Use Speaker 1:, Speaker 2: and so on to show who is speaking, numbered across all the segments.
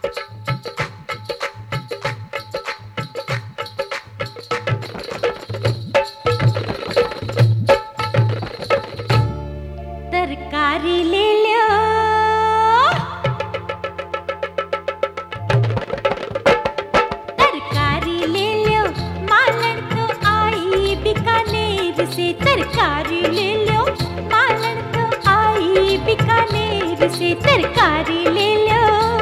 Speaker 1: तरकारी ले लो, तरकारी ले लो, मालन तो आई बीकानेर से। तरकारी ले लो, मालन तो आई बीकानेर से। तरकारी ले लो।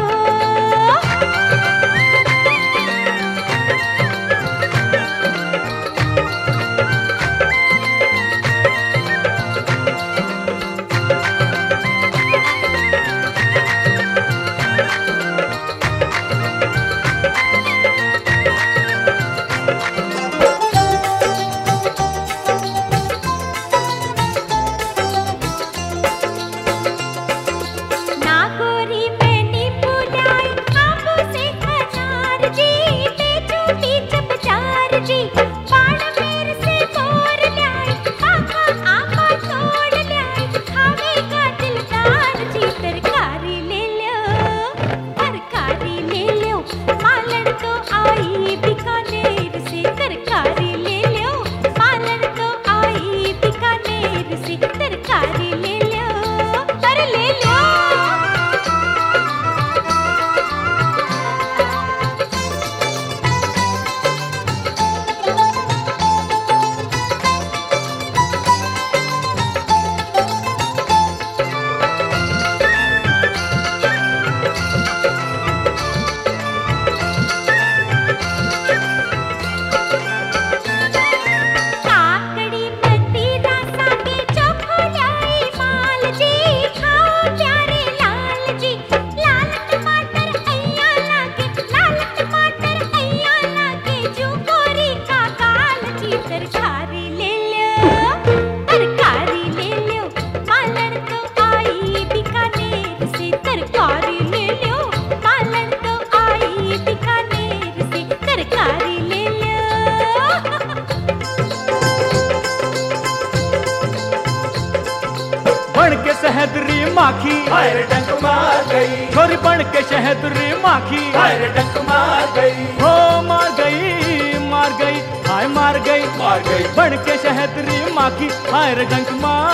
Speaker 2: बन के शहदरी माखी
Speaker 3: हाय रे डंक मार गई,
Speaker 2: छोरी बन के शहदरी माखी
Speaker 3: हाय रे डंक मार गई,
Speaker 2: हो मार गई मार गई हाय मार गई
Speaker 3: मार गई।
Speaker 2: बन के शहदरी माखी हाय रे डंक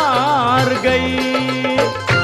Speaker 2: मार गई।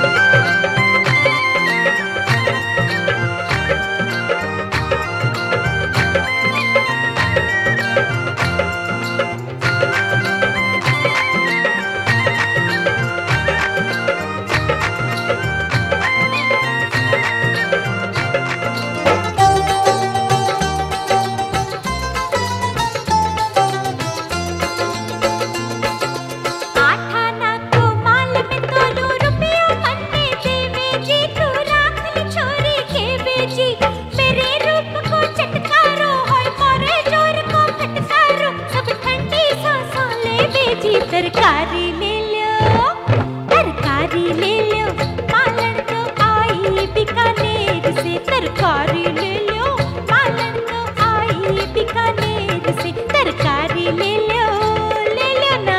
Speaker 1: तरकारी ले लो, तरकारी ले लो, मालन तो आई बीकानेर से। तरकारी ले लो, मालन तो आई बीकानेर से। तरकारी ले लो ना।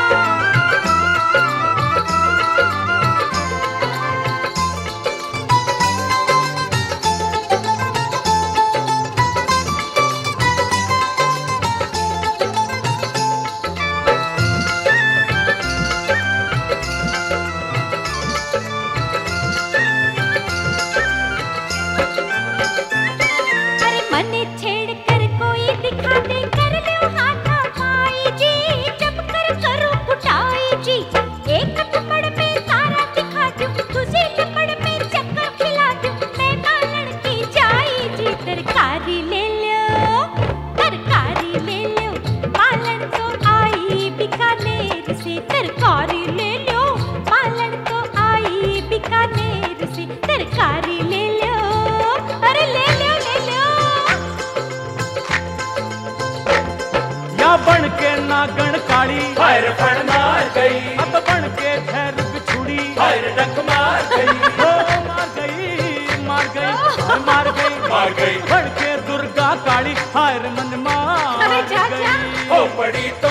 Speaker 1: तरकारी ले लो, तरकारी ले लो, मालन तो आई बीकानेर से। तरकारी ले लो, मालन तो आई बीकानेर से। तरकारी ले लो, अरे ले लो ले लो।
Speaker 2: या बन के नागण काली
Speaker 3: हाय रे फण मार गई,
Speaker 2: अब बन के ठहर बिछुड़ी
Speaker 3: हाय रे डंक मार गई,
Speaker 2: हो मार गई मार गई मार गई
Speaker 3: मार गई।
Speaker 2: बन के दुर्गा काली हाय रे मन मार
Speaker 1: अरे जा जा।
Speaker 2: गई।
Speaker 3: हो पड़ी तो